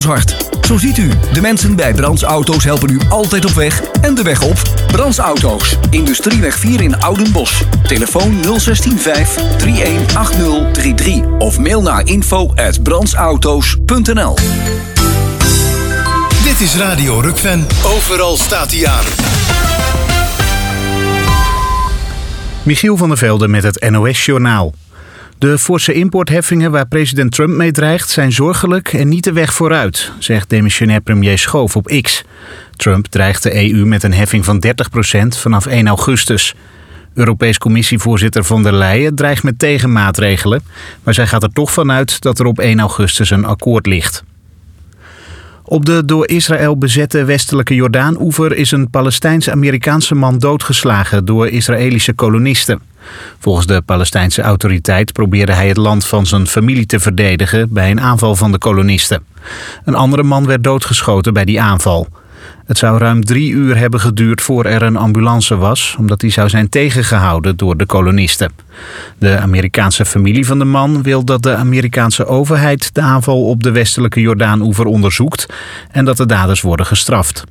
hart. Zo ziet u, de mensen bij Brands Auto's helpen u altijd op weg en de weg op. Brands Auto's, Industrieweg 4 in Oudenbosch. Telefoon 0615 318033 of mail naar info@brandsauto's.nl. Dit is Radio Rukven. Overal staat hij aan. Michiel van der Velde met het NOS-journaal. De forse importheffingen waar president Trump mee dreigt zijn zorgelijk en niet de weg vooruit, zegt demissionair premier Schoof op X. Trump dreigt de EU met een heffing van 30% vanaf 1 augustus. Europees Commissievoorzitter von der Leyen dreigt met tegenmaatregelen, maar zij gaat er toch vanuit dat er op 1 augustus een akkoord ligt. Op de door Israël bezette westelijke Jordaan-oever is een Palestijns-Amerikaanse man doodgeslagen door Israëlische kolonisten. Volgens de Palestijnse autoriteit probeerde hij het land van zijn familie te verdedigen bij een aanval van de kolonisten. Een andere man werd doodgeschoten bij die aanval. Het zou ruim 3 uur hebben geduurd voor er een ambulance was, omdat hij zou zijn tegengehouden door de kolonisten. De Amerikaanse familie van de man wil dat de Amerikaanse overheid de aanval op de westelijke Jordaan-oever onderzoekt en dat de daders worden gestraft.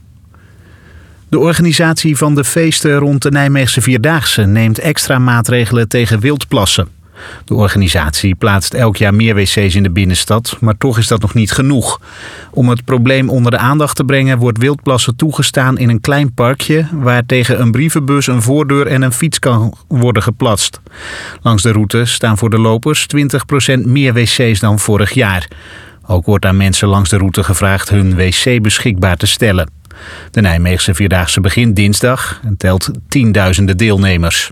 De organisatie van de feesten rond de Nijmeegse Vierdaagse neemt extra maatregelen tegen wildplassen. De organisatie plaatst elk jaar meer wc's in de binnenstad, maar toch is dat nog niet genoeg. Om het probleem onder de aandacht te brengen wordt wildplassen toegestaan in een klein parkje waar tegen een brievenbus, een voordeur en een fiets kan worden geplaatst. Langs de route staan voor de lopers 20% meer wc's dan vorig jaar. Ook wordt aan mensen langs de route gevraagd hun wc beschikbaar te stellen. De Nijmeegse Vierdaagse begint dinsdag en telt tienduizenden deelnemers.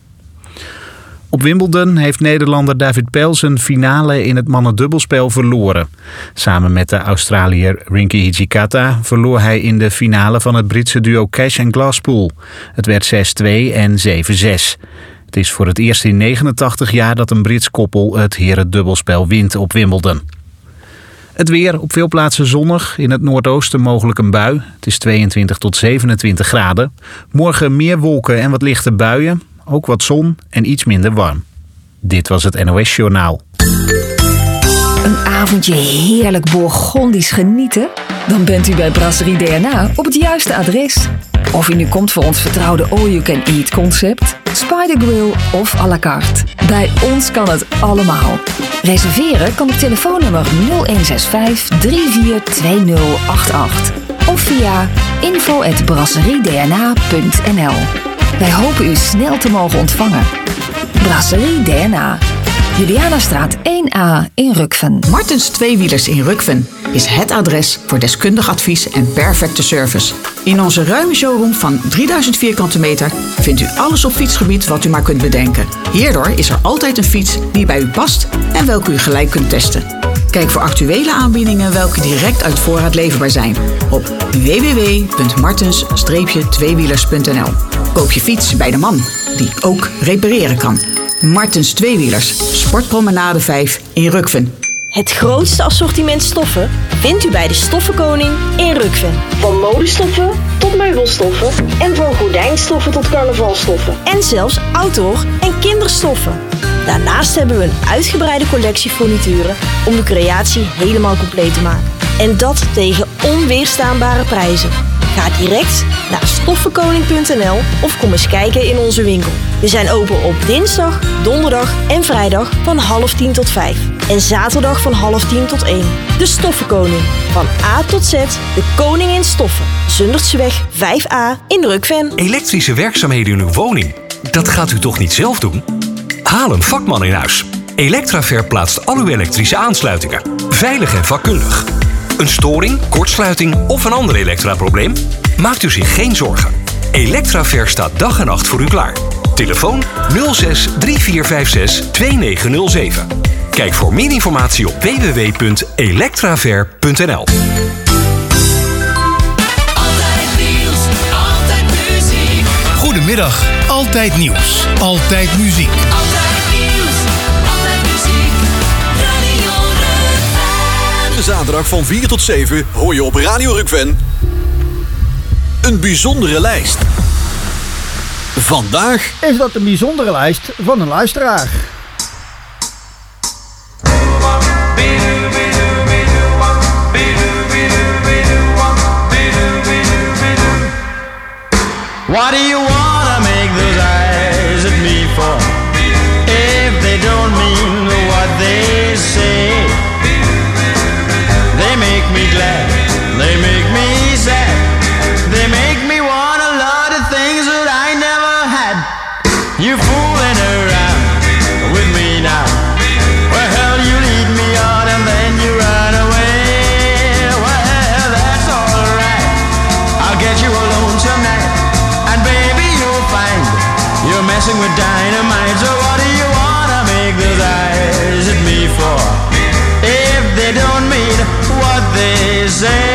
Op Wimbledon heeft Nederlander David Pell zijn finale in het mannendubbelspel verloren. Samen met de Australiër Rinky Hijikata verloor hij in de finale van het Britse duo Cash en Glasspool. Het werd 6-2 en 7-6. Het is voor het eerst in 89 jaar dat een Brits koppel het herendubbelspel wint op Wimbledon. Het weer, op veel plaatsen zonnig, in het noordoosten mogelijk een bui. Het is 22 tot 27 graden. Morgen meer wolken en wat lichte buien. Ook wat zon en iets minder warm. Dit was het NOS Journaal. Een avondje heerlijk Bourgondisch genieten? Dan bent u bij Brasserie DNA op het juiste adres. Of u nu komt voor ons vertrouwde all-you-can-eat concept, Spider Grill of à la carte. Bij ons kan het allemaal. Reserveren kan op telefoonnummer 0165 342088 of via info@brasseriedna.nl. Wij hopen u snel te mogen ontvangen. Brasserie DNA. Julianastraat 1A in Rukven. Martens Tweewielers in Rukven is het adres voor deskundig advies en perfecte service. In onze ruime showroom van 3000 vierkante meter vindt u alles op fietsgebied wat u maar kunt bedenken. Hierdoor is er altijd een fiets die bij u past en welke u gelijk kunt testen. Kijk voor actuele aanbiedingen welke direct uit voorraad leverbaar zijn op www.martens-tweewielers.nl. Koop je fiets bij de man die ook repareren kan. Martens Tweewielers, Sportpromenade 5 in Rukven. Het grootste assortiment stoffen vindt u bij de Stoffenkoning in Rukven. Van modestoffen tot meubelstoffen en van gordijnstoffen tot carnavalstoffen. En zelfs outdoor- en kinderstoffen. Daarnaast hebben we een uitgebreide collectie furnituren om de creatie helemaal compleet te maken. En dat tegen onweerstaanbare prijzen. Ga direct naar stoffenkoning.nl of kom eens kijken in onze winkel. We zijn open op dinsdag, donderdag en vrijdag van 9:30 tot 5. En zaterdag van 9:30 tot 1. De Stoffenkoning. Van A tot Z, de koning in stoffen. Zundertseweg 5A in Rukven. Elektrische werkzaamheden in uw woning? Dat gaat u toch niet zelf doen? Haal een vakman in huis. Electraver plaatst al uw elektrische aansluitingen. Veilig en vakkundig. Een storing, kortsluiting of een ander elektraprobleem? Maakt u zich geen zorgen. Electraver staat dag en nacht voor u klaar. Telefoon 06 3456 2907. Kijk voor meer informatie op www.electraver.nl. Goedemiddag, altijd nieuws, altijd muziek. Zaterdag van 4 tot 7 hoor je op Radio Rukven een bijzondere lijst. Vandaag is dat een bijzondere lijst van een luisteraar. me glad, they make me sad, they make me want a lot of things that I never had. You fooling around with me now, well hell you lead me on and then you run away. Well that's alright, I'll get you alone tonight, and baby you'll find you're messing with dynamite. So what do you wanna make those eyes at me for, if they don't mean what they say?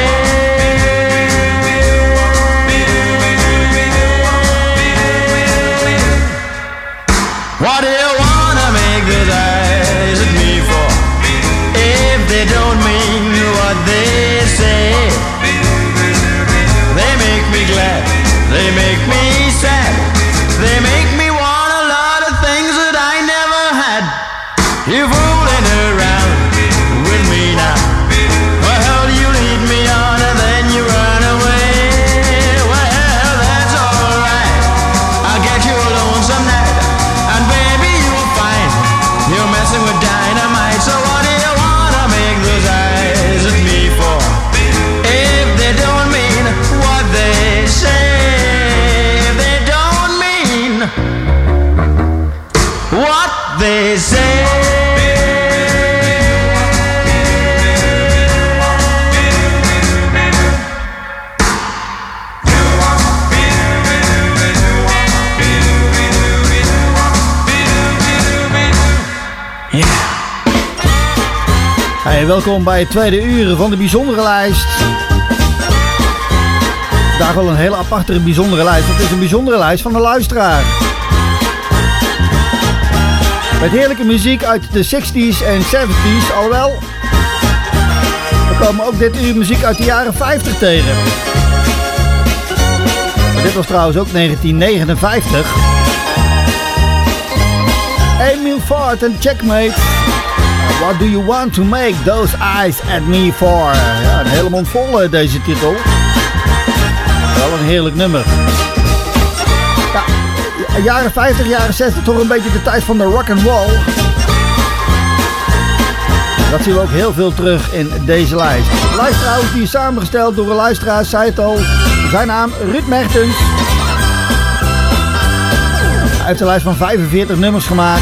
What do you wanna make those eyes at me for, if they don't mean what they say? They make me glad, they make me sad, they make me want a lot of things that I never had. You fooling around with me now, well hell you lead me on and then you run away. Well that's alright, I'll get you alone some night, and baby you'll find you're messing with dynamite. So what do you wanna make those eyes at me for, if they don't mean what they say? If they don't mean what they say. Hey, welkom bij het tweede uur van de bijzondere lijst. Vandaag wel een hele aparte bijzondere lijst. Het is een bijzondere lijst van de luisteraar. Met heerlijke muziek uit de 60s en 70s, alhoewel. We komen ook dit uur muziek uit de jaren 50 tegen. Maar dit was trouwens ook 1959. Emil Ford en Checkmate. What do you want to make those eyes at me for? Ja, een hele mond vol deze titel. Wel een heerlijk nummer. Ja, jaren 50, jaren 60, toch een beetje de tijd van de rock and roll. Dat zien we ook heel veel terug in deze lijst. De lijst trouwens die is samengesteld door een luisteraar, zei het al. Zijn naam Ruud Mertens. Hij heeft een lijst van 45 nummers gemaakt.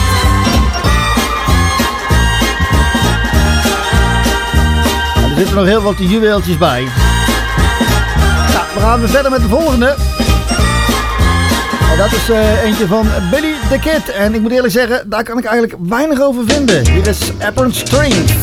Er zitten nog heel wat juweeltjes bij. Nou, we gaan weer verder met de volgende. En dat is eentje van Billy the Kid. En ik moet eerlijk zeggen, daar kan ik eigenlijk weinig over vinden. Hier is Apron Strings.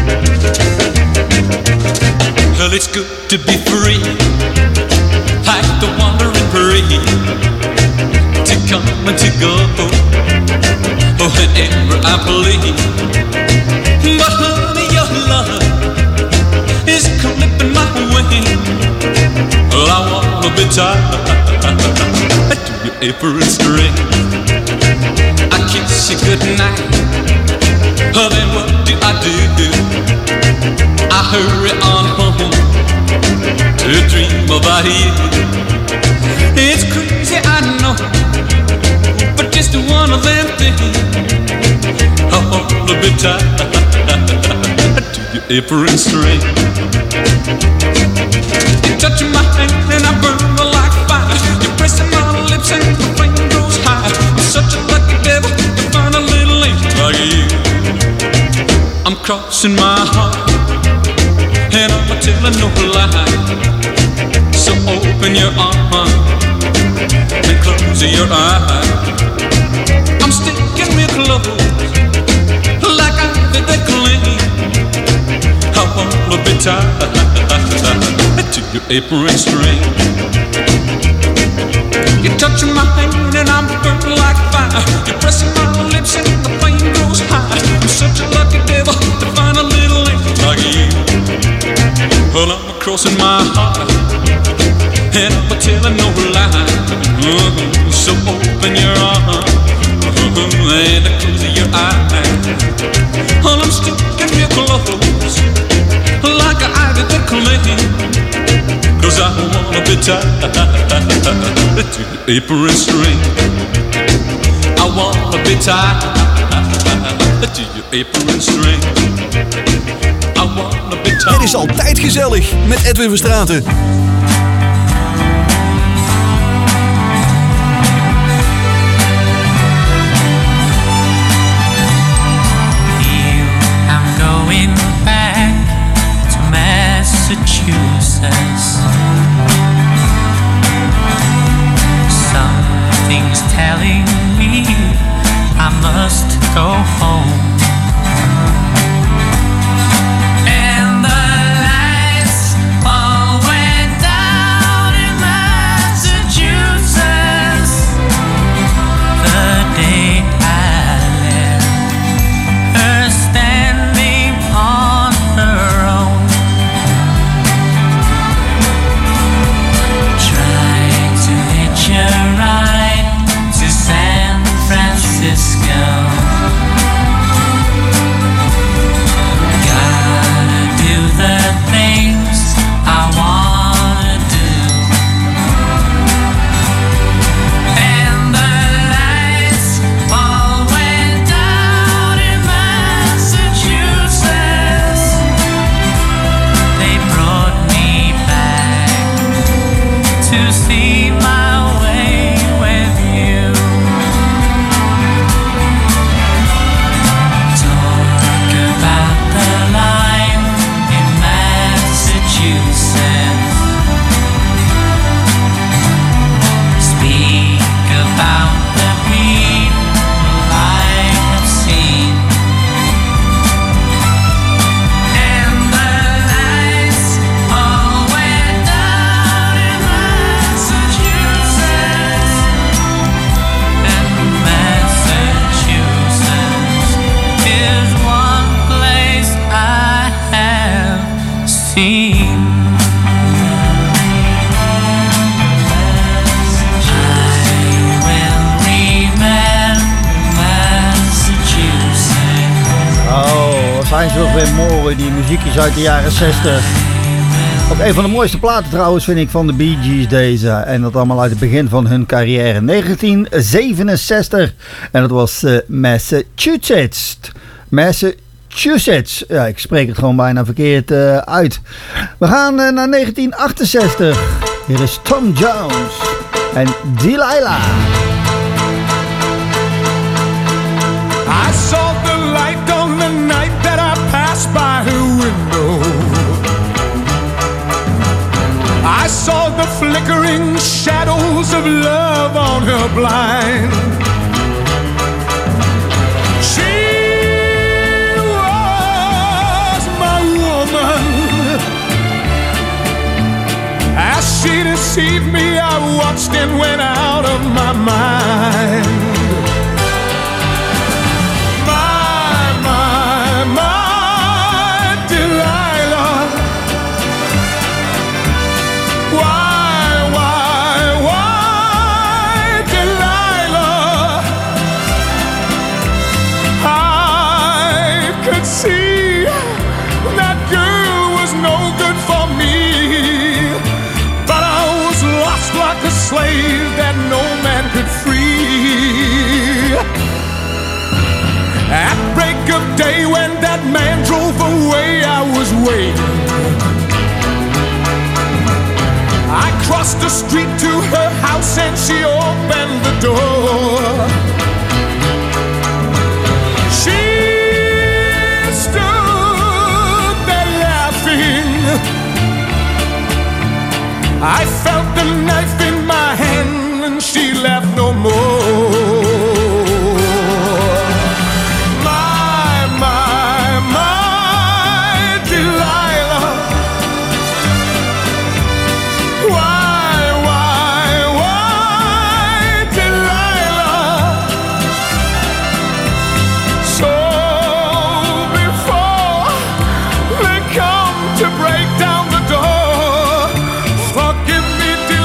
Well, it's good to be free, like the wandering breeze, to come and to go, whenever I please. But honey, your love is clipping my wing. Well, I wanna be tied to your apron string. I kiss you goodnight, well, then what do? I hurry on home to dream about you. It's crazy, I know, but just one of them things. I wanna be tied to your apron string. You touch my hand and I burn like fire. You're pressing my lips and the flame grows high. I'm such a lucky devil to find a little angel like you. I'm crossing my heart and I'm telling no lie. So open your arms and close your eyes. I'm sticking real close like I did the cling. I wanna be tied to your apron string. You touch my hand and I'm burning like fire. You're pressing my lips and the flame grows high. I'm such a lucky devil to find a little angel like you. Well, I'm crossing my heart and I'm telling no lie. So open your arms and close your eyes. Well, I'm sticking real close like I did the cling. 'Cause I wanna be tied to the apron string. I wanna be tied to your apron string. I wanna be Het is altijd gezellig met Edwin Verstraeten. Massachusetts. Something's telling me I must go home. And the lights all went down in Massachusetts the day I left her standing on her own. Ride to San Francisco. Gotta do the things I wanna do. And the lights all went down in Massachusetts. They brought me back to see my Zijn ze nog weer mooi, die muziekjes uit de jaren 60. Ook een van de mooiste platen trouwens vind ik van de Bee Gees deze. En dat allemaal uit het begin van hun carrière. 1967. En dat was Massachusetts. Massachusetts. Ja, ik spreek het gewoon bijna verkeerd uit. We gaan naar 1968. Hier is Tom Jones en Delilah. I saw the light on the night that I passed by her window. I saw the flickering shadows of love on her blind. She was my woman. As she deceived me, I watched and went out of my mind. Slave that no man could free. At break of day when that man drove away, I was waiting. I crossed the street to her house and she opened the door. She stood there laughing. I felt the knife in my hand and she laughed no more. My Delilah. Why, Delilah? So before they come to break down the door, forgive me,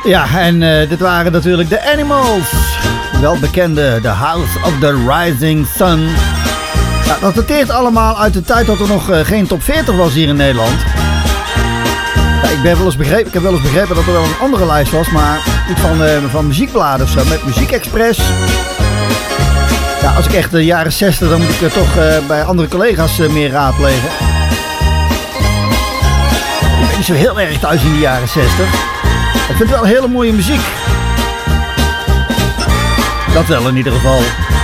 Ja, en dit waren natuurlijk de Animals. Wel bekende The House of the Rising Sun. Ja, dat dateert allemaal uit de tijd dat er nog geen top 40 was hier in Nederland. Ja, ik heb wel eens begrepen dat er wel een andere lijst was, maar iets van muziekbladen of zo, met Muziek Express. Ja, als ik echt de jaren 60, dan moet ik toch bij andere collega's meer raadplegen. Ik ben niet zo heel erg thuis in de jaren 60. Ik vind wel hele mooie muziek. Dat wel in ieder geval.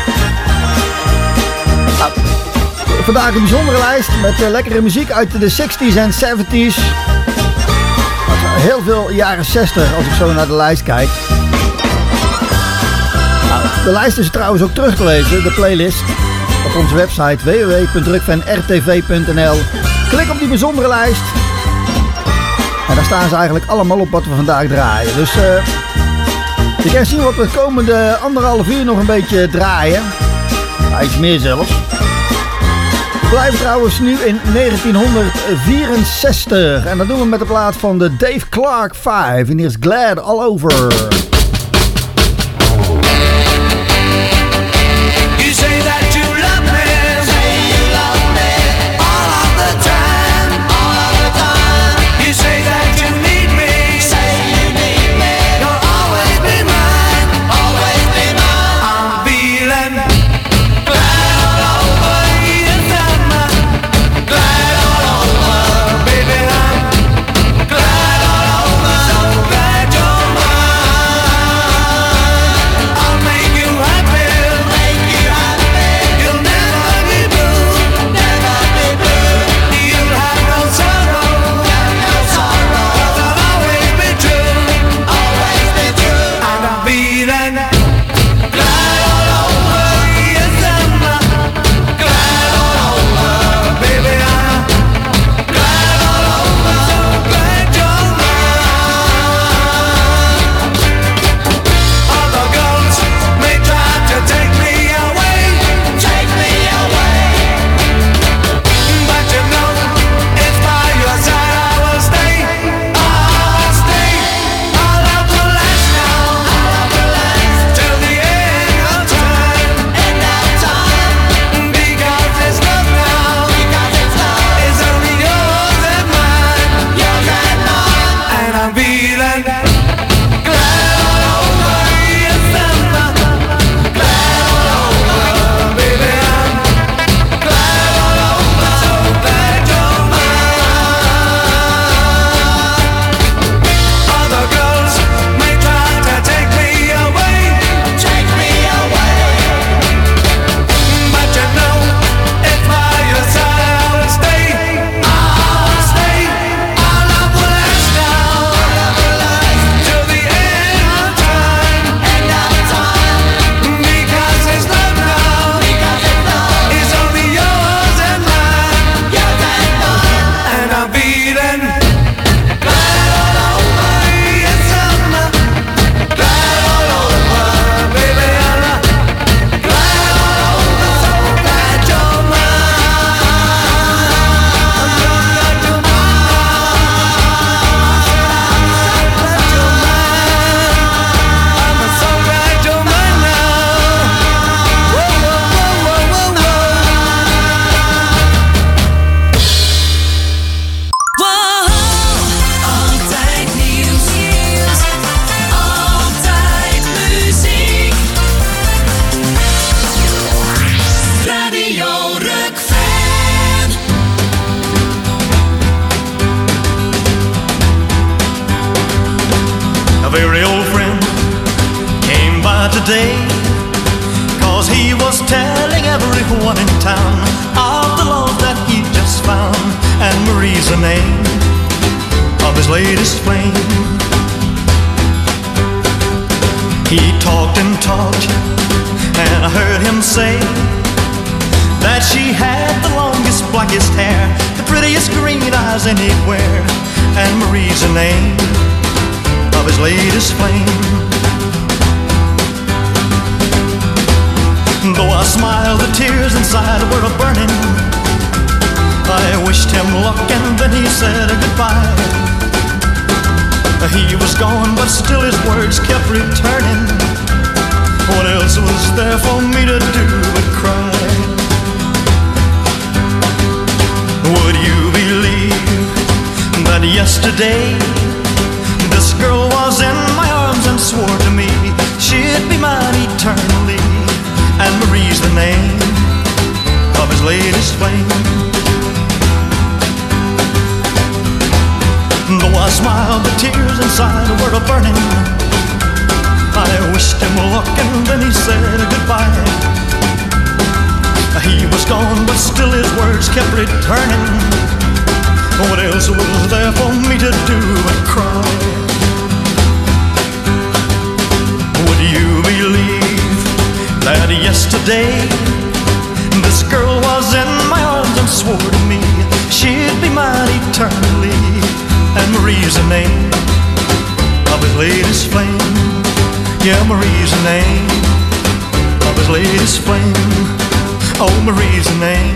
Nou, vandaag een bijzondere lijst met lekkere muziek uit de 60s en 70s. Heel veel jaren 60 als ik zo naar de lijst kijk. Nou, de lijst is trouwens ook terug te lezen, de playlist, op onze website www.rukvenrtv.nl. Klik op die bijzondere lijst. En daar staan ze eigenlijk allemaal op wat we vandaag draaien. Dus je kan zien wat we de komende 1,5 uur nog een beetje draaien. Nou, iets meer zelfs. We blijven trouwens nu in 1964. En dat doen we met de plaat van de Dave Clark 5. En hier is Glad All Over. today, 'cause he was telling everyone in town of the love that he just found, and Marie's the name of his latest flame. He talked and talked, and I heard him say that she had the longest, blackest hair, the prettiest green eyes anywhere, and Marie's the name of his latest flame. Though I smiled, the tears inside were a-burning. I wished him luck and then he said goodbye. He was gone, but still his words kept returning. What else was there for me to do but cry? Would you believe that yesterday this girl was in my arms and swore to me she'd be mine eternally? And Marie's the name of his latest flame. Though I smiled, the tears inside were a-burning. I wished him luck and then he said goodbye. He was gone, but still his words kept returning. What else was there for me to do but cry? Would you believe that yesterday this girl was in my arms and swore to me she'd be mine eternally? And Marie's the name of his latest flame. Yeah, Marie's the name of his latest flame. Oh, Marie's the name.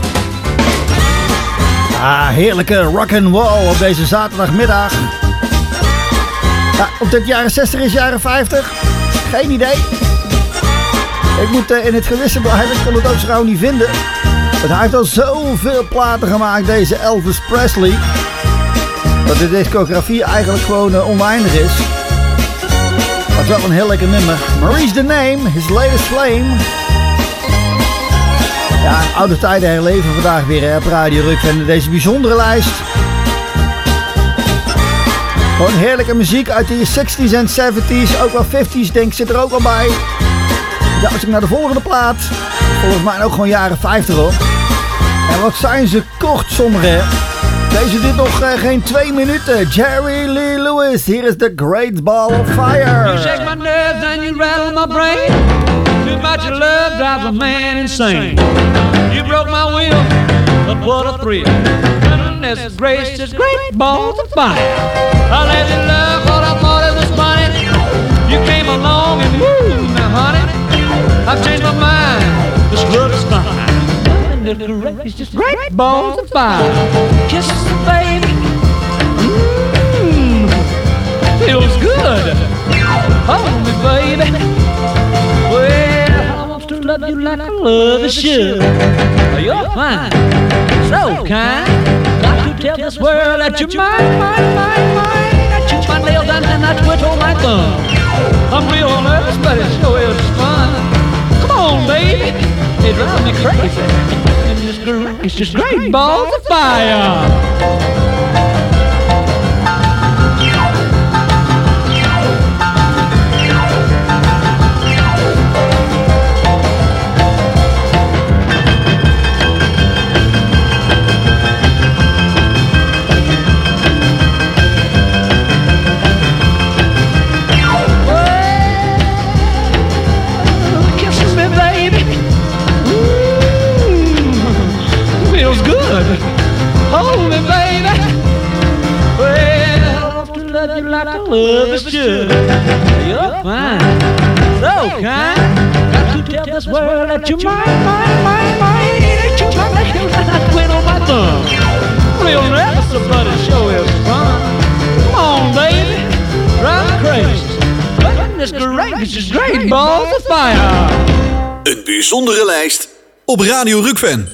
Ah, heerlijke rock'n'roll op deze zaterdagmiddag. Ja, of dit jaren 60 is, jaren 50? Geen idee. Ik moet in het gewisse blijven, ik kon het ook zo gauw niet vinden. Want hij heeft al zoveel platen gemaakt, deze Elvis Presley, dat de discografie eigenlijk gewoon oneindig is. Maar het is wel een heel lekker nummer. Marie's the name, his latest flame. Ja, oude tijden herleven vandaag weer op Radio Rukven. Deze bijzondere lijst. Gewoon heerlijke muziek uit de 60s en 70s. Ook wel 50s denk ik zit er ook al bij. Ja, als ik naar de volgende plaat. Volgens mij ook gewoon jaren 50 hoor. En wat zijn ze kort sommige. Deze duurt nog geen 2 minuten. Jerry Lee Lewis, hier is The Great Ball of Fire. You shake my nerves and you rattle my brain. Too much of love drives a man insane. You broke my will, but what a thrill. Goodness gracious, great balls of fire. I let you love what I thought it was funny. You came along and woo, now honey, I've changed my mind. This love is fine. It's just great balls of fire. Kisses, baby. Feels good. Hold me, baby. Well, I want to love you like I love you should. You're fine, so kind. Got to tell this world that you're mine, mine, mine, mine. I chew my nails down and I twiddle my thumb. I'm real nervous, but it sure is fun. Come on, baby. It drives me crazy. It's just great balls of fire. Hold me, baby. Well, I want to love you like I love you should. You're fine, so kind. Got to tell this world that you're mine, mine, mine, mine. Ain't you my nails and I twiddle my thumb. Real nervous, but it sure is fun. Come on, baby, drive me crazy. Goodness gracious, great balls of fire. Een bijzondere lijst op Radio Rukven.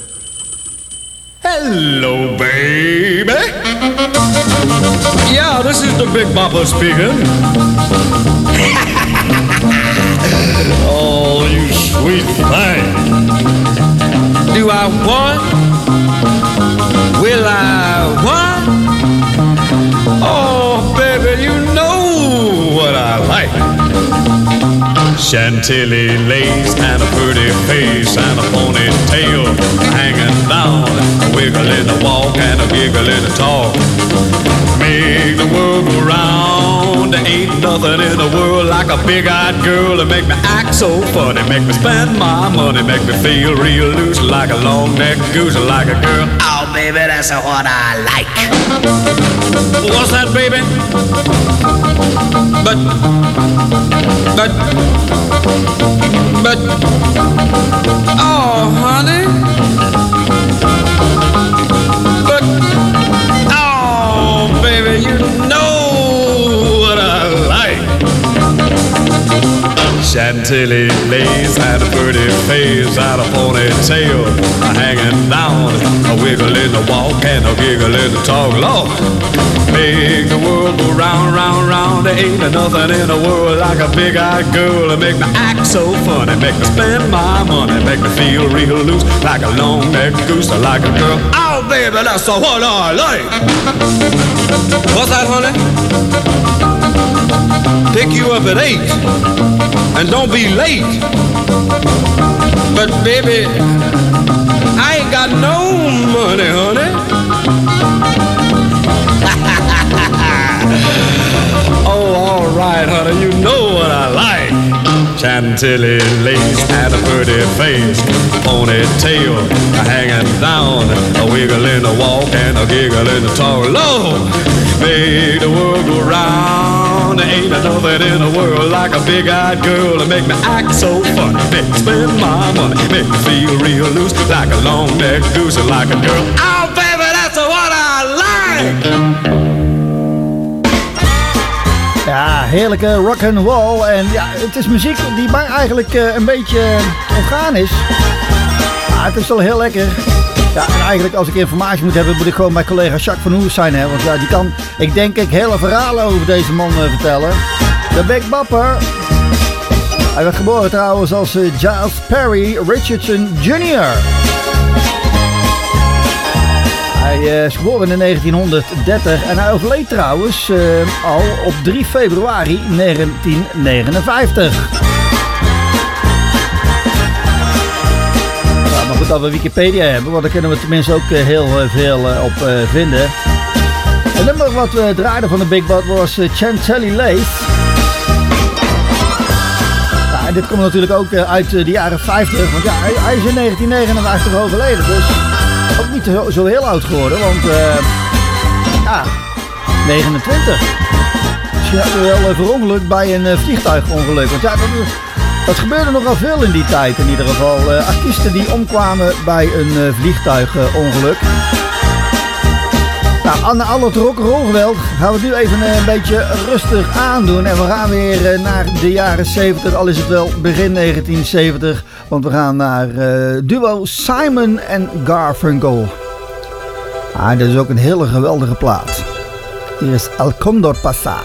Hello, baby. Yeah, this is the Big Bopper speaking. Oh, you sweet thing. Do I want? Will I want? Oh, baby, you know what I like. Chantilly lace and a pretty face and a ponytail hanging down, a wiggle in the walk and a giggle in the talk. Make the world go round. There ain't nothing in the world like a big-eyed girl to make me act so funny, make me spend my money, make me feel real loose like a long-necked goose, like a girl. Oh, baby, that's what I like. What's that, baby? But, oh, honey. But, oh, baby, you know Chantilly lace and a pretty face and a ponytail hanging down, a wiggle in the walk and a giggle in the talk. Lord, make the world go round, round, round. There ain't nothing in the world like a big-eyed girl to make me act so funny, make me spend my money, make me feel real loose like a long-necked goose, like a girl. Oh, baby, that's what I like. What's that, honey? Pick you up at 8 and don't be late. But baby, I ain't got no money, honey. Oh, all right, honey, you know what I like. Chantilly lace and a pretty face, ponytail hanging down, a wiggle in the walk and a giggle in the talk. Lord, make the world go round. There ain't nothing in the world like a big-eyed girl to make me act so funny, make me spend my money, make me feel real loose like a long-necked goose and like a girl. Oh, baby, that's what I like. Ja, heerlijke rock'n'roll. En ja, het is muziek die mij eigenlijk een beetje ontgaan is. Maar het is wel heel lekker. Ja, en eigenlijk als ik informatie moet hebben, moet ik gewoon mijn collega Jacques van Oers zijn. Hè? Want ja, die kan, ik denk, hele verhalen over deze man vertellen. De Big Bopper. Hij werd geboren trouwens als Giles Perry Richardson Jr. Hij is geboren in 1930 en hij overleed trouwens al op 3 februari 1959. Ja, maar goed dat we Wikipedia hebben, want daar kunnen we tenminste ook heel veel op vinden. Het nummer wat we draaiden van de Big Bad was Chantilly Lace. Ja, en dit komt natuurlijk ook uit de jaren 50, want ja, hij is in 1959 overleden, dus ook niet zo heel oud geworden, want ja, 29. Misschien had hij wel verongelukt bij een vliegtuigongeluk, want ja, dat gebeurde nogal veel in die tijd in ieder geval. Artiesten die omkwamen bij een vliegtuigongeluk. Nou, aan al het rock'n'roll geweld gaan we het nu even een beetje rustig aandoen. En we gaan weer naar de jaren 70, al is het wel begin 1970. Want we gaan naar duo Simon en Garfunkel. Ah, dat is ook een hele geweldige plaat. Hier is El Condor Pasa.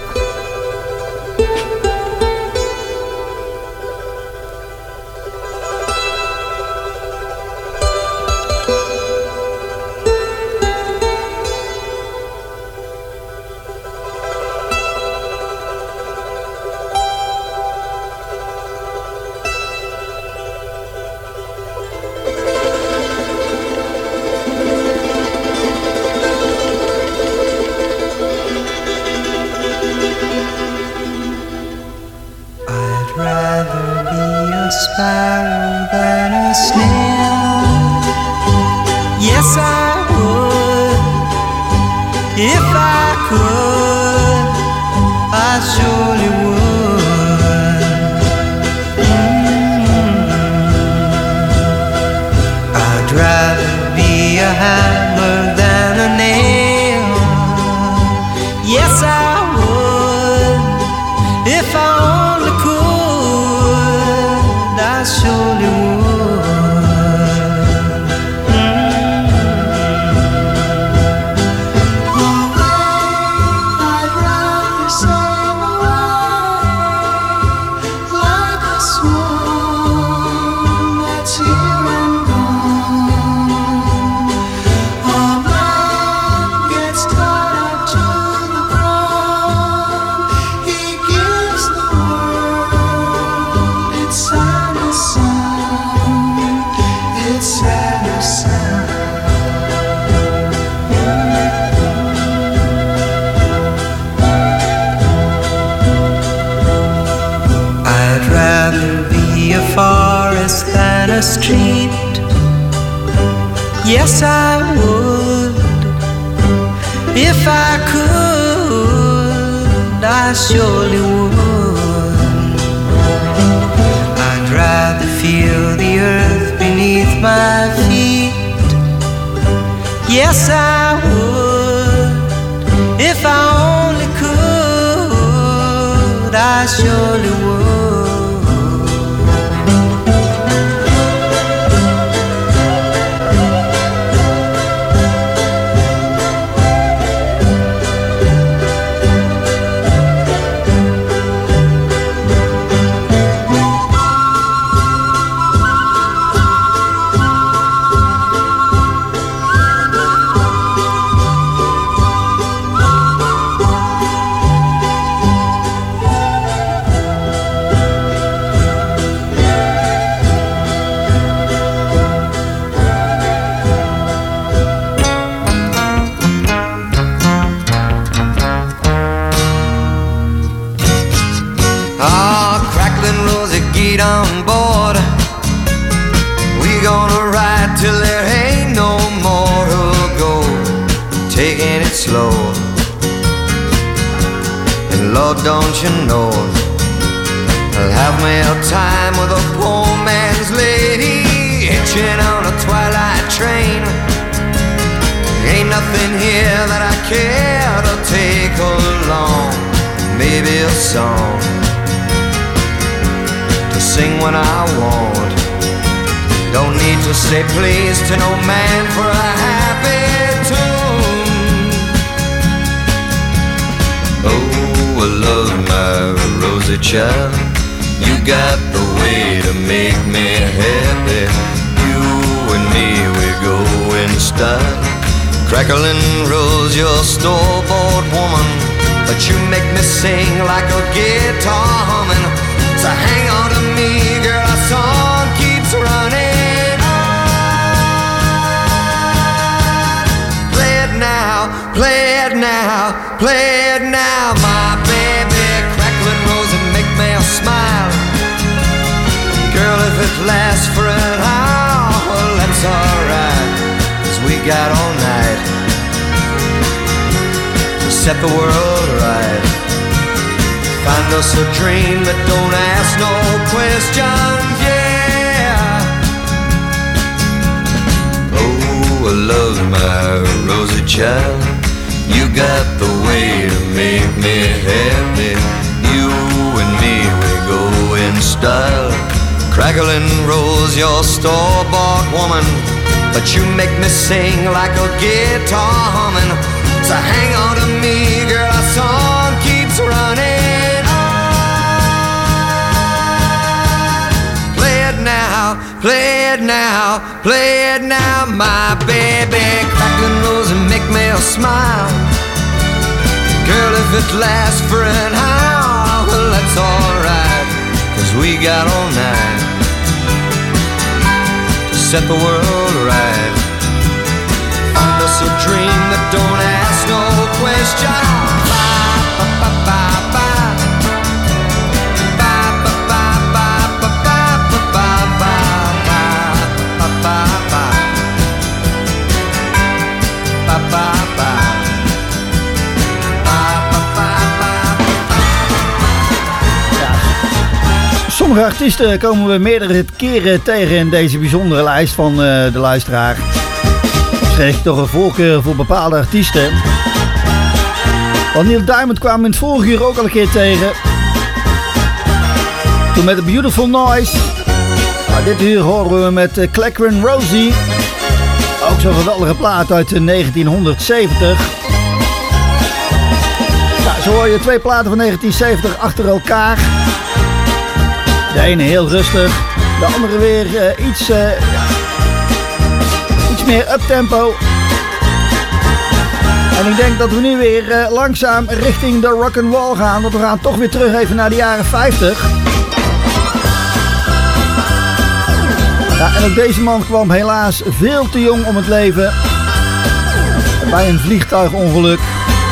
Yes, I would. If I could, I surely would. I'd rather feel the earth beneath my feet. Yes, I would. If I only could, I surely would. Lord, don't you know I'll have me a time with a poor man's lady, hitching on a twilight train. Ain't nothing here that I care to take along. Maybe a song to sing when I want. Don't need to say please to no man for a happy tune. Oh, I love my rosy child. You got the way to make me happy. You and me, we go in style. Crackling rose, your store-bought woman, but you make me sing like a guitar humming. So hang on to me, girl, our song keeps running on. Play it now, play it now, play it now, my baby. Crackling rose and make me smile. Girl, if it lasts for an hour, well, that's alright, 'cause we got all night to set the world right. Find us a dream that don't ask no questions, yeah. Oh, I love my rosy child. You got the way to make me happy. You and me, we go in style. Crackling rose, your store-bought woman, but you make me sing like a guitar humming. So hang on to me, girl, our song keeps running on. Play it now, play it now, play it now, my baby. Crackling rose and make me smile. Girl, if it lasts for an hour, well, that's alright, 'cause we got all night to set the world right. Find us a dream that don't ask no question. Sommige artiesten komen we meerdere keren tegen in deze bijzondere lijst van de luisteraar. Kreeg ik toch een voorkeur voor bepaalde artiesten. Want Neil Diamond kwam in het vorige uur ook al een keer tegen. Toen met A Beautiful Noise. Maar dit uur horen we met Crackling Rosie. Ook zo'n geweldige plaat uit 1970. Nou, zo hoor je twee platen van 1970 achter elkaar. De ene heel rustig, de andere weer iets meer uptempo. En ik denk dat we nu weer langzaam richting de rock'n'roll gaan. Want we gaan toch weer terug even naar de jaren 50. Ja, en ook deze man kwam helaas veel te jong om het leven. Bij een vliegtuigongeluk.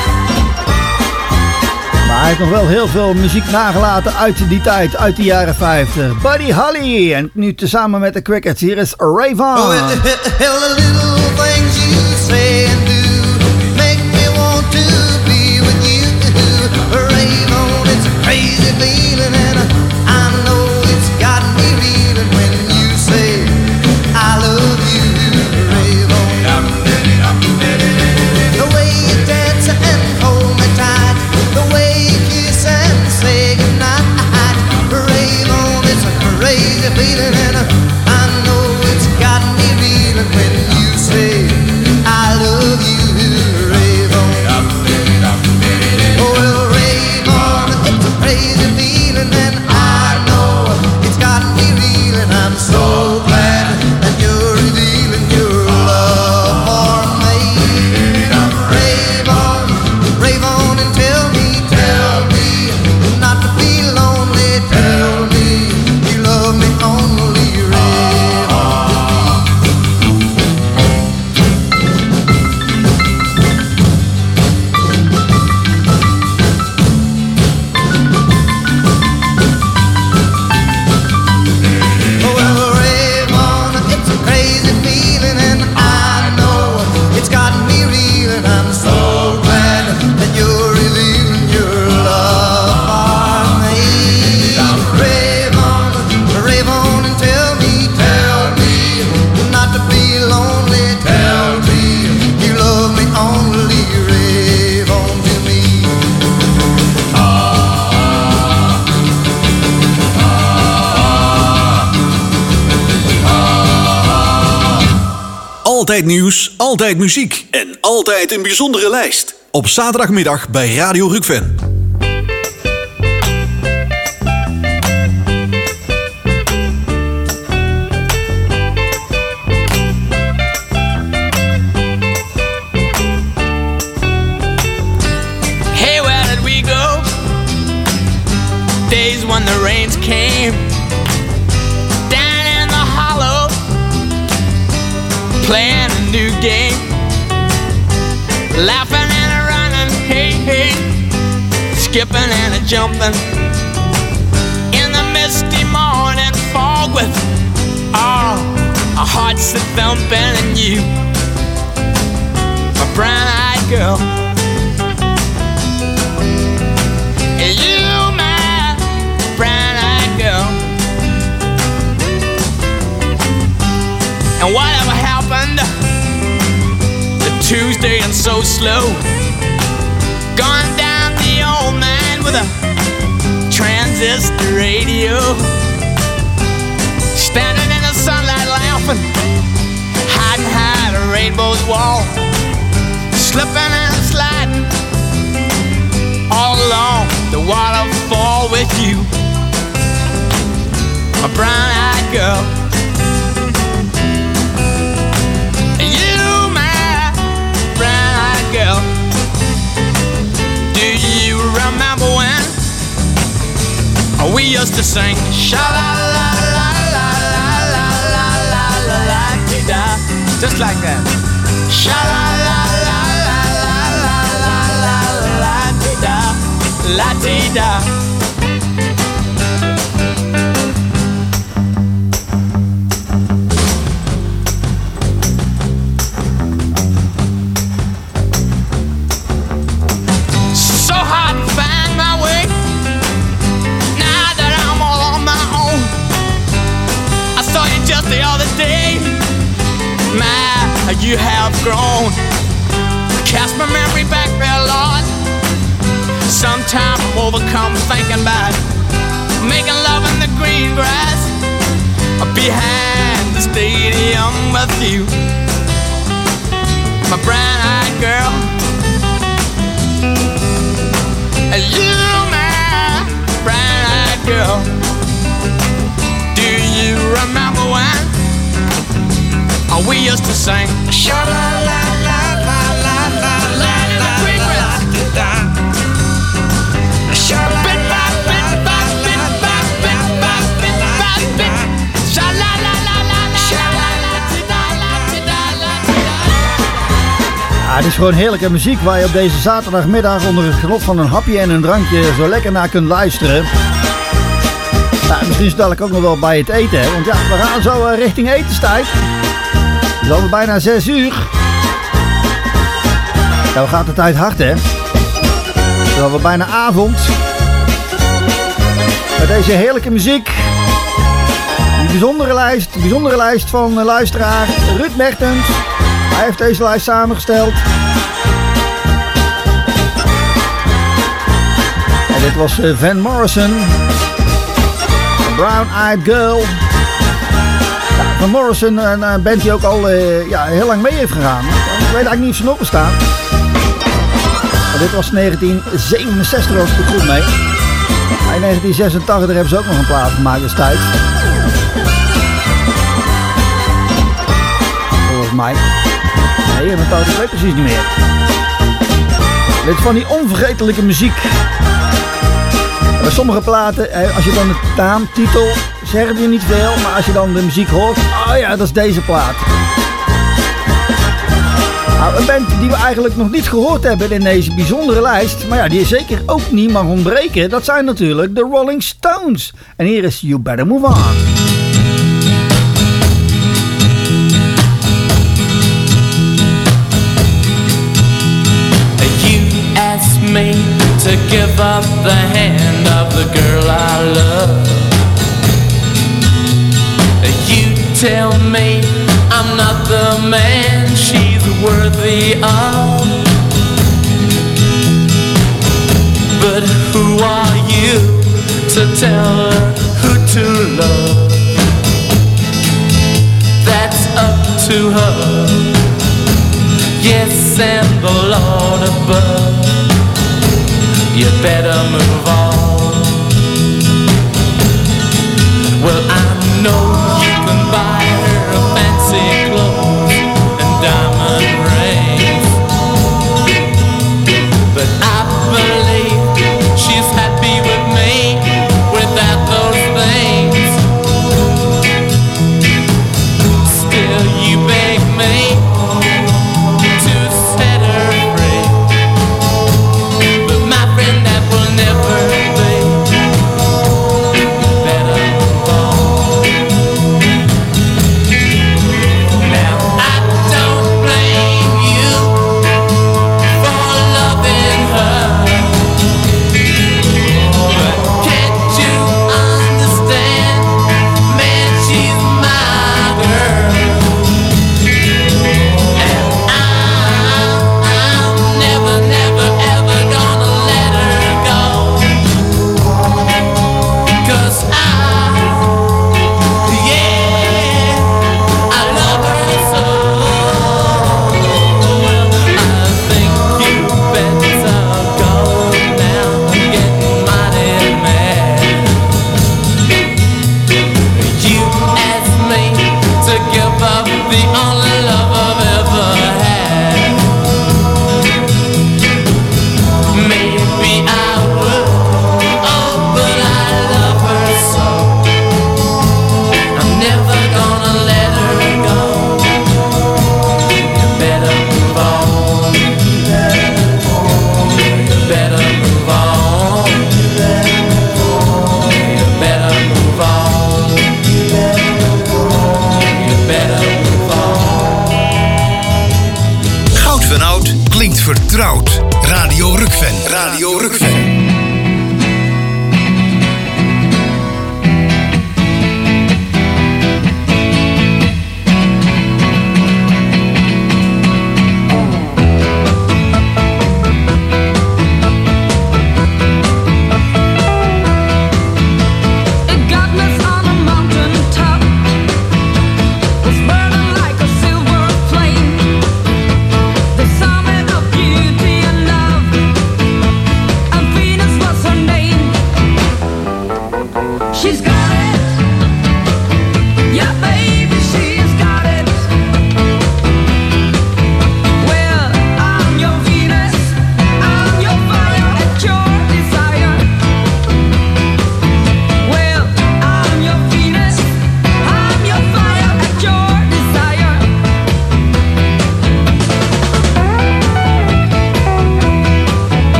Maar hij heeft nog wel heel veel muziek nagelaten uit die tijd, uit de jaren 50. Buddy Holly. En nu tezamen met de Crickets. Hier is Ray Vaughan. Oh, the little things you say and do make me want to be with you. Ray Vaughan, it's a crazy feeling, and I know it's got me reeling when you say I love you, Ray Vaughan. The way you dance and hold me tight, the way you kiss and say goodnight, Ray Vaughan, it's a crazy feeling, and I know it's got me reeling when you say I love you. Altijd nieuws, altijd muziek en altijd een bijzondere lijst. Op zaterdagmiddag bij Radio Rukven. Hey, where did we go? Days when the rains came down in the hollow, playing a new game, laughing and a running, hey, hey, skipping and a jumping in the misty morning fog with our hearts a thumping, and you, my brown-eyed girl, and you, my brown-eyed girl. And whatever happened to Tuesday and so slow, gone down the old man with a transistor radio, standing in the sunlight laughing, hiding behind a rainbow's wall, slipping and sliding all along the waterfall with you, my brown-eyed girl. Girl, do you remember when we used to sing sha la la la la la la la la la la da, just like that, sha la la la la la la la la la da, la dee da. The other day, my, you have grown. Cast my memory back there, Lord. Sometimes I'm overcome thinking about making love in the green grass behind the stadium with you, my brown-eyed girl. And you, my brown-eyed girl. Do you remember when we used to sing sha la la la la la la la la la da, sha la la la la la la la la, sha la la la la sha la la. Ja, het is gewoon heerlijke muziek waar je op deze zaterdagmiddag onder het genot van een hapje en een drankje zo lekker naar kunt luisteren. Ja, misschien stel ik ook nog wel bij het eten, hè? Want ja, we gaan zo richting etenstijd. Het is alweer bijna 6 uur. Ja, we gaan de tijd hard, hè? Het is alweer bijna avond. Met deze heerlijke muziek. Die bijzondere lijst van luisteraar Ruud Mertens. Hij heeft deze lijst samengesteld. En dit was Van Morrison. Brown Eyed Girl. Ja, Van Morrison, een band die ook al heel lang mee heeft gegaan. Ik weet eigenlijk niet of ze nog bestaan. Maar dit was 1967 als ik het goed mee. In 1986 hebben ze ook nog een plaat gemaakt destijds. Volgens mij. Nee, ik weet precies niet meer. Dit is van die onvergetelijke muziek. Bij sommige platen, als je dan de naamtitel zegt je niet veel, maar als je dan de muziek hoort, oh ja, dat is deze plaat. Nou, een band die we eigenlijk nog niet gehoord hebben in deze bijzondere lijst, maar ja, die zeker ook niet mag ontbreken, dat zijn natuurlijk de Rolling Stones. En hier is You Better Move On. Me to give up the hand of the girl I love. You tell me I'm not the man she's worthy of. But who are you to tell her who to love? That's up to her. Yes, and the Lord above. You better move on. Well, I know you can buy her fancy clothes and diamond rings, but I believe she's happy with me without those things. Still, you beg me to set her free, but my friend, that will never be.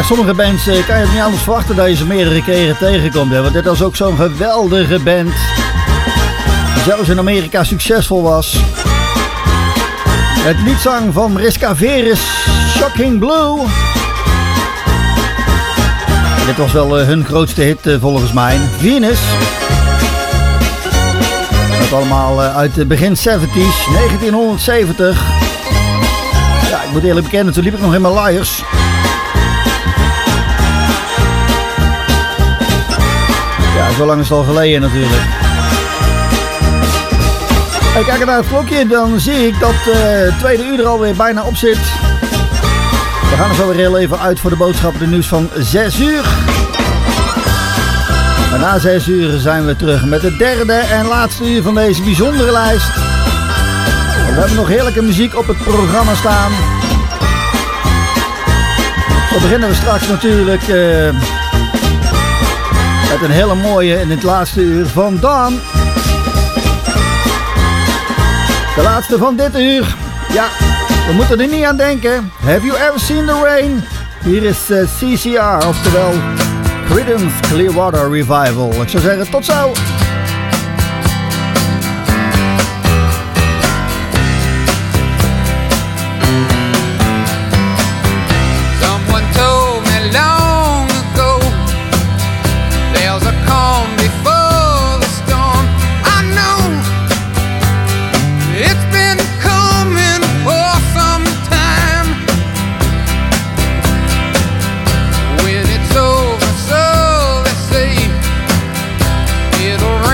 sommige bands kan je het niet anders verwachten dat je ze meerdere keren tegenkomt. Hè? Want dit was ook zo'n geweldige band. Die zelfs in Amerika succesvol was. Het liedzang van Mariska Veres, Shocking Blue. Dit was wel hun grootste hit volgens mij. Venus. Dat allemaal uit de begin 70's, 1970. Ja, ik moet eerlijk bekennen, toen liep ik nog in mijn luiers. Ja, zo lang is het al geleden natuurlijk. Hey, kijk naar het klokje, dan zie ik dat het tweede uur er alweer bijna op zit. We gaan er zo weer heel even uit voor de boodschappen, de nieuws van 6 uur. En na 6 uur zijn we terug met het derde en laatste uur van deze bijzondere lijst. En we hebben nog heerlijke muziek op het programma staan. Zo beginnen we straks natuurlijk met een hele mooie in het laatste uur van Dawn. De laatste van dit uur. Ja, we moeten er niet aan denken. Have you ever seen the rain? Hier is CCR, oftewel Creedence Clearwater Revival. Ik zou zeggen, tot zo! Someone told me long ago there's a calm before the storm. I know it's been coming for some time. When it's over, so they say it'll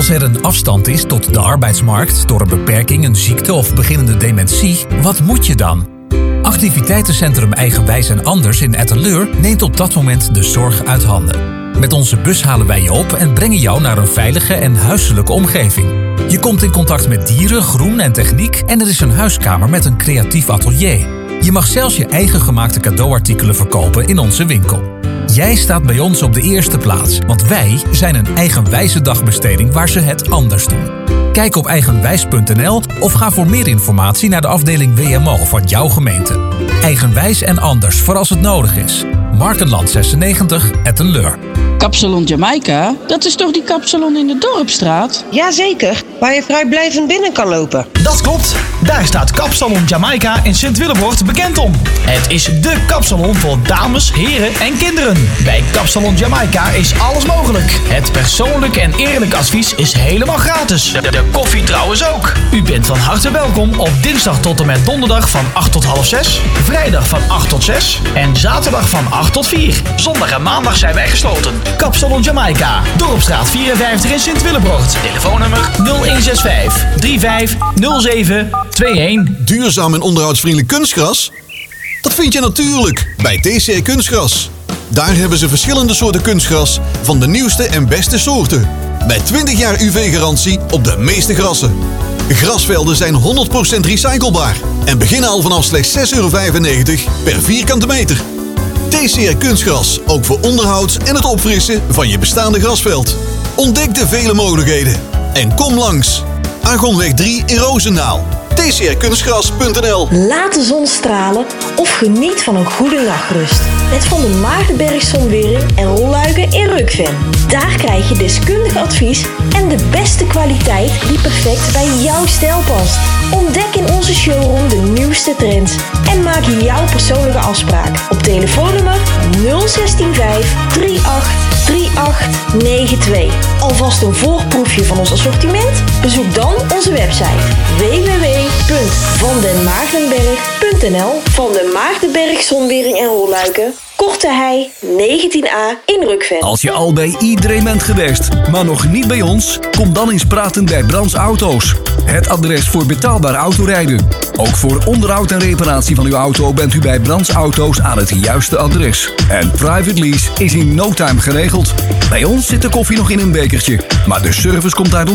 Als er een afstand is tot de arbeidsmarkt door een beperking, een ziekte of beginnende dementie, wat moet je dan? Activiteitencentrum Eigenwijs en Anders in Etteleur neemt op dat moment de zorg uit handen. Met onze bus halen wij je op en brengen jou naar een veilige en huiselijke omgeving. Je komt in contact met dieren, groen en techniek en er is een huiskamer met een creatief atelier. Je mag zelfs je eigen gemaakte cadeauartikelen verkopen in onze winkel. Jij staat bij ons op de eerste plaats, want wij zijn een eigenwijze dagbesteding waar ze het anders doen. Kijk op eigenwijs.nl of ga voor meer informatie naar de afdeling WMO van jouw gemeente. Eigenwijs en Anders voor als het nodig is. Markenland 96, Etteleur. Kapsalon Jamaica, dat is toch die kapsalon in de Dorpstraat? Jazeker, waar je vrijblijvend binnen kan lopen. Dat klopt, daar staat Kapsalon Jamaica in Sint-Willebroort bekend om. Het is dé kapsalon voor dames, heren en kinderen. Bij Kapsalon Jamaica is alles mogelijk. Het persoonlijk en eerlijk advies is helemaal gratis. De koffie trouwens ook. U bent van harte welkom op dinsdag tot en met donderdag van 8 tot half 6, vrijdag van 8 tot 6 en zaterdag van 8 tot 4. Zondag en maandag zijn wij gesloten. Kapsalon Jamaica, Dorpstraat 54 in Sint-Willebroort. Telefoonnummer 0165 3507 21. Duurzaam en onderhoudsvriendelijk kunstgras? Dat vind je natuurlijk bij TCR Kunstgras. Daar hebben ze verschillende soorten kunstgras van de nieuwste en beste soorten. Met 20 jaar UV-garantie op de meeste grassen. Grasvelden zijn 100% recyclebaar en beginnen al vanaf slechts €6,95 per vierkante meter. TCR Kunstgras, ook voor onderhoud en het opfrissen van je bestaande grasveld. Ontdek de vele mogelijkheden en kom langs. Argonweg 3 in Roosendaal. tcrkunstgras.nl. Laat de zon stralen of geniet van een goede nachtrust. Met Van de Maagdenberg Zonwering en Rolluiken in Rukven. Daar krijg je deskundig advies en de beste kwaliteit die perfect bij jouw stijl past. Ontdek in onze showroom de nieuwste trends en maak jouw persoonlijke afspraak op telefoonnummer 0165 38 3892. Alvast een voorproefje van ons assortiment? Bezoek dan onze website www.vandenmaagdenberg.nl. Van de Maagdenberg Zonwering en Rolluiken, Korte Hei 19A in Rukven. Als je al bij iedereen bent geweest, maar nog niet bij ons, kom dan eens praten bij Brands Auto's. Het adres voor betaalbaar autorijden. Ook voor onderhoud en reparatie van uw auto bent u bij Brands Auto's aan het juiste adres. En private lease is in no time geregeld. Bij ons zit de koffie nog in een bekertje, maar de service komt uit ons